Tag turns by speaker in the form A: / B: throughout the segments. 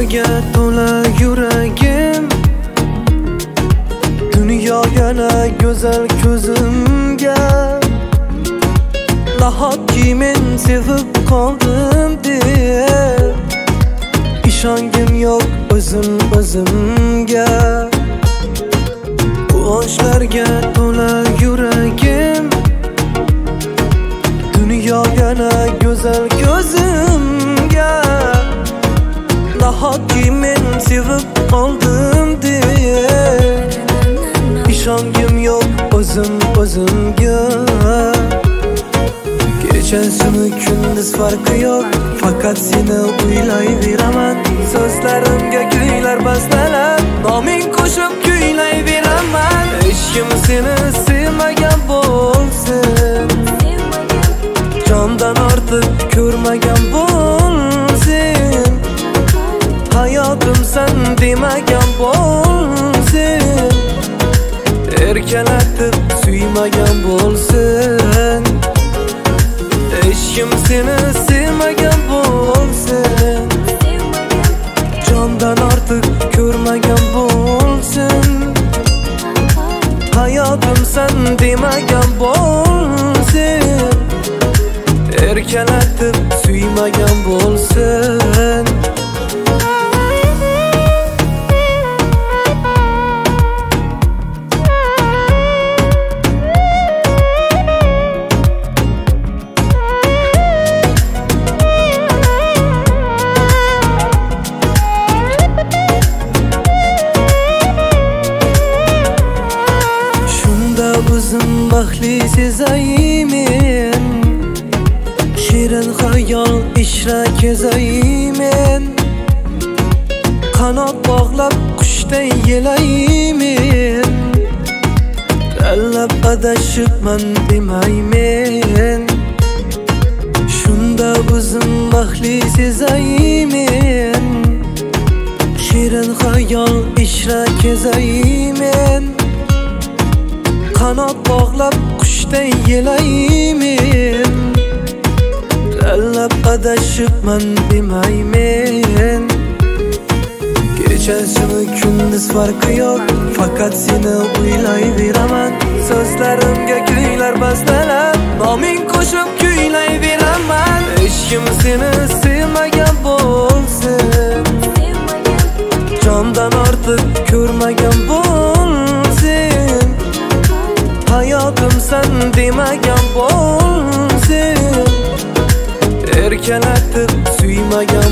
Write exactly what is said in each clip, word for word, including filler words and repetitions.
A: Yoshlarga to'la yuragim, dunyo yana go'zal ko'zimga. Nahotki men sevib qoldim deb ishongim yo'q o'zim o'zimga. Yoshlarga to'la yuragim, dunyo yana go'zal ko'zimga. Nahotki men sevib qoldim deb ishongim yo'q o'zim o'zimga. Kechasimi kunduz farqi yo'q, faqat seni o'ylayveraman. So'zlarimga kuylar bastalab, noming qo'shib kuylayveraman. Hech kim seni sevmagan bo'lsin, jondan ortiq ko'rmagan bo'lsin. Hayotim sen demagan bo'lsin, erkalatib suymagan bo'lsin. Hech kim seni sevmagan bo'lsin, jondan ortiq ko'rmagan bo'lsin. Hayotim sen demagan bo'lsin, erkalatib suymagan bo'lsin. O'zim baxtli sezaymen, shirin xayol ishra kezaymen. Qanot bog'lab qushday yelaymen, tanlab adashibman demaymen. Shunda o'zim baxtli sezaymen, shirin xayol ishra kezaymen. Qanot bog'lab qushday yelaymen, tanlab adashibman demaymen. Kechasimi kunduz farqi yo'q, faqat seni o'ylayveraman. So'zlarimga kuylar bastalab, noming qo'shib kuylayveraman. Hech kim seni sevmagan bo'lsin, jondan ortiq ko'rmagan bo'lsin. Hayotim sen demagan bo'lsin, erkalatib suymagan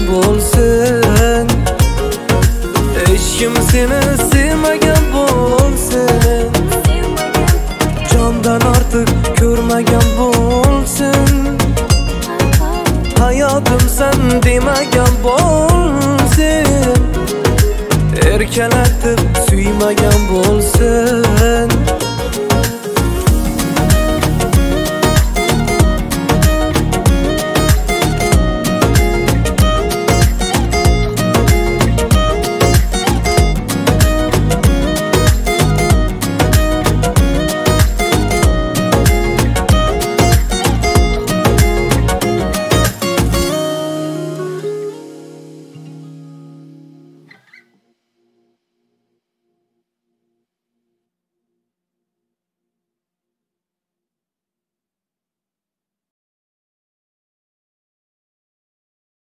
A: bo'lsin. Hech kim seni sevmagan bo'lsin,